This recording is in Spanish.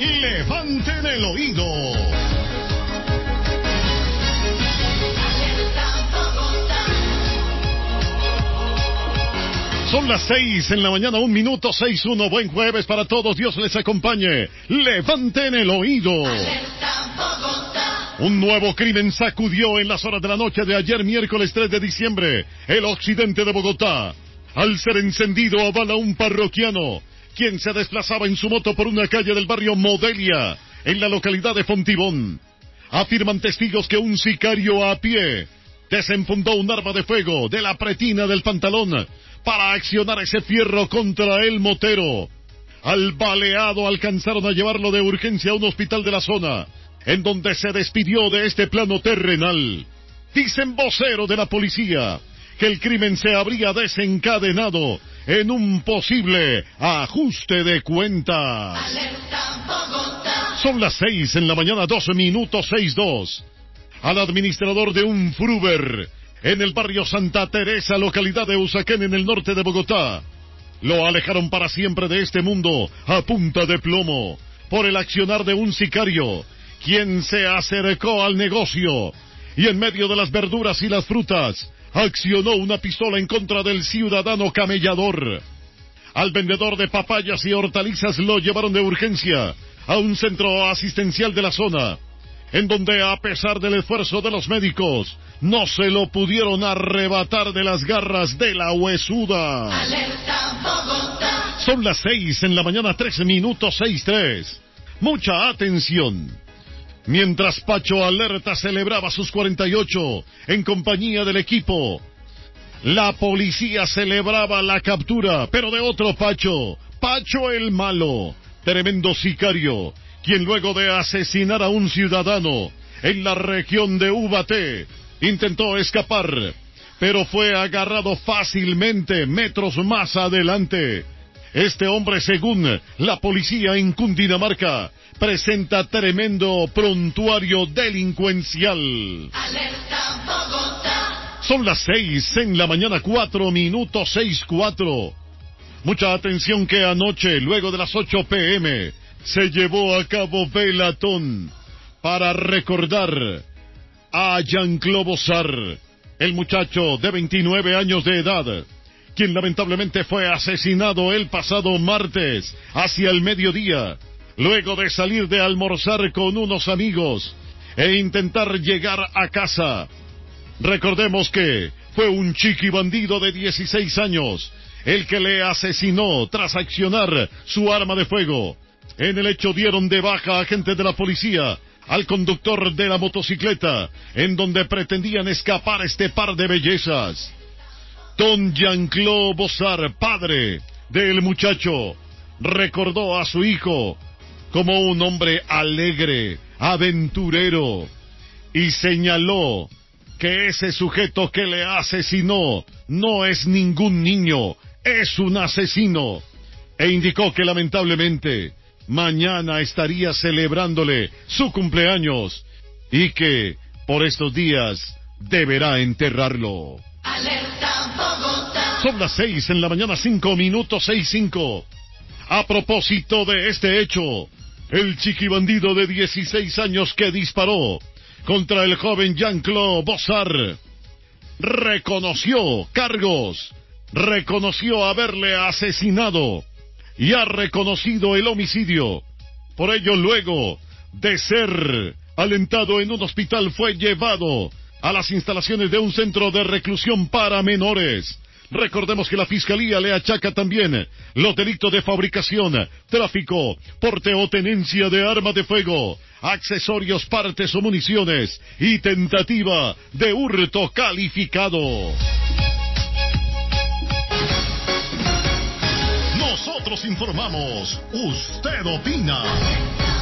levanten el oído. Son las 6 en la mañana, 1 minuto, 6:1. Buen jueves para todos, Dios les acompañe. Levanten el oído. Un nuevo crimen sacudió en las horas de la noche de ayer, miércoles 3 de diciembre, el occidente de Bogotá. Al ser encendido a bala un parroquiano, quien se desplazaba en su moto por una calle del barrio Modelia, en la localidad de Fontibón. Afirman testigos que un sicario a pie desenfundó un arma de fuego de la pretina del pantalón para accionar ese fierro contra el motero. Al baleado alcanzaron a llevarlo de urgencia a un hospital de la zona, en donde se despidió de este plano terrenal. Dicen vocero de la policía que el crimen se habría desencadenado en un posible ajuste de cuentas. Son las 6 en la mañana, 12 minutos, 6:2. Al administrador de un Fruber en el barrio Santa Teresa, localidad de Usaquén, en el norte de Bogotá, lo alejaron para siempre de este mundo a punta de plomo por el accionar de un sicario, quien se acercó al negocio y en medio de las verduras y las frutas accionó una pistola en contra del ciudadano camellador. Al vendedor de papayas y hortalizas lo llevaron de urgencia a un centro asistencial de la zona, en donde, a pesar del esfuerzo de los médicos, no se lo pudieron arrebatar de las garras de la huesuda. ¡Alerta, Bogotá! Son las 6 en la mañana, 13 minutos, 6:3. Mucha atención. Mientras Pacho Alerta celebraba sus 48 en compañía del equipo, la policía celebraba la captura, pero de otro Pacho, Pacho el Malo, tremendo sicario, quien luego de asesinar a un ciudadano en la región de Ubaté, intentó escapar, pero fue agarrado fácilmente metros más adelante. Este hombre, según la policía en Cundinamarca, presenta tremendo prontuario delincuencial. ¡Alerta, Bogotá! Son las 6 en la mañana, 4 minutos, 6:4. Mucha atención que anoche, luego de las 8 p.m., se llevó a cabo velatón para recordar a Jean-Claude Bossard, el muchacho de 29 años de edad, quien lamentablemente fue asesinado el pasado martes hacia el mediodía, luego de salir de almorzar con unos amigos e intentar llegar a casa. Recordemos que fue un chiqui bandido de 16 años el que le asesinó tras accionar su arma de fuego. En el hecho dieron de baja a agentes de la policía al conductor de la motocicleta, en donde pretendían escapar este par de bellezas. Don Jean-Claude Bossard, padre del muchacho, recordó a su hijo como un hombre alegre, aventurero, y señaló que ese sujeto que le asesinó no es ningún niño, es un asesino, e indicó que lamentablemente mañana estaría celebrándole su cumpleaños y que por estos días deberá enterrarlo. ¡Alerta, Bogotá! Son las 6 en la mañana, 5 minutos, 6:5. A propósito de este hecho, el chiquibandido de 16 años que disparó contra el joven Jean-Claude Bossard reconoció cargos, reconoció haberle asesinado y ha reconocido el homicidio. Por ello, luego de ser alentado en un hospital, fue llevado a las instalaciones de un centro de reclusión para menores. Recordemos que la Fiscalía le achaca también los delitos de fabricación, tráfico, porte o tenencia de arma de fuego, accesorios, partes o municiones y tentativa de hurto calificado. Nosotros informamos, usted opina.